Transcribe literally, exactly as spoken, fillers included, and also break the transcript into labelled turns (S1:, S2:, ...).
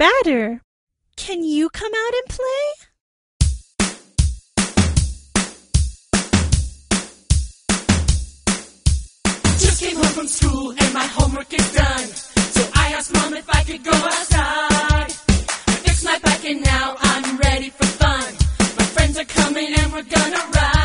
S1: batter. Can you come out and play?
S2: Just came home from school and my homework is done. So I asked Mom if I could go outside. I fixed my bike and now I'm ready for fun. My friends are coming and we're gonna ride.